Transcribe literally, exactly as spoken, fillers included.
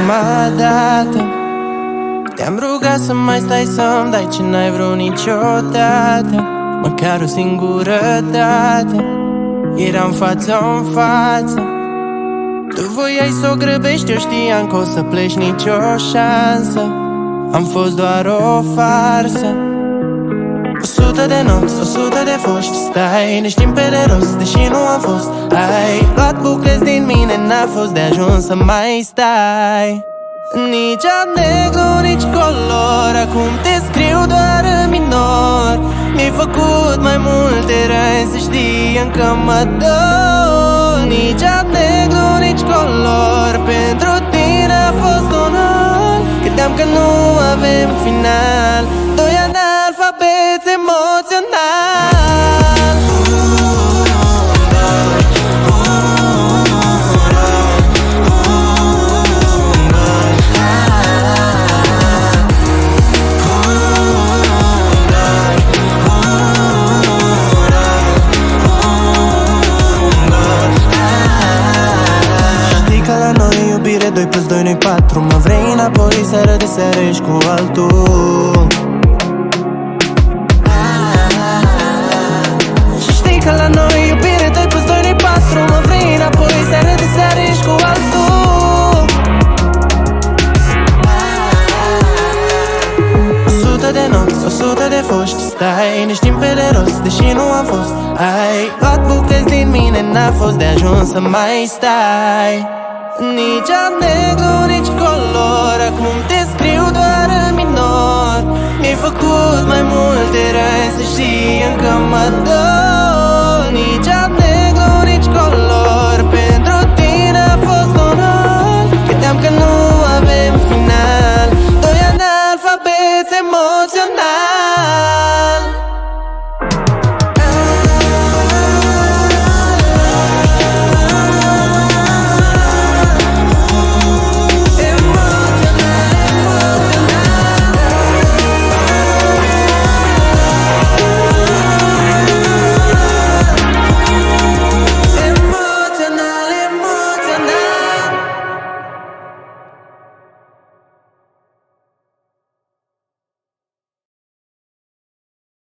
ultima dată. Te-am rugat să mai stai să-mi dai ce n-ai vrut niciodată, măcar o singură dată. Eram față-n față, tu voiai să o grăbești, eu știam că o să pleci, nicio șansă. Am fost doar o farsă. O sută de nopți, o sută de foști, stai, ne știm pe de rost, deși nu am fost. Ai luat bucăți din mine, n-a fost de ajuns să mai stai. Nici alb negru, nici color, acum te scriu doar în minor. Mi-ai făcut mai multe răni, să știi încă mă dor. Nici alb negru, nici color, pentru tine a fost un an. Credeam că nu avem final, doi analfabeți emoțional. Doi plus doi nu-i patru, mă vrei înapoi seară de seară, ești cu altul. Și știi că la noi iubire doi plus doi nu-i patru, mă vrei înapoi seară de seară, ești cu altul. O sută de nopți, o sută de foști, stai, ne știm pe de rost, deși nu am fost. Ai luat bucăți din mine, n-a fost de ajuns să mai stai. Nici alb negru, nici color, acum te scriu doar în minor. Mi-ai făcut mai multe răni, să știi încă mă dor.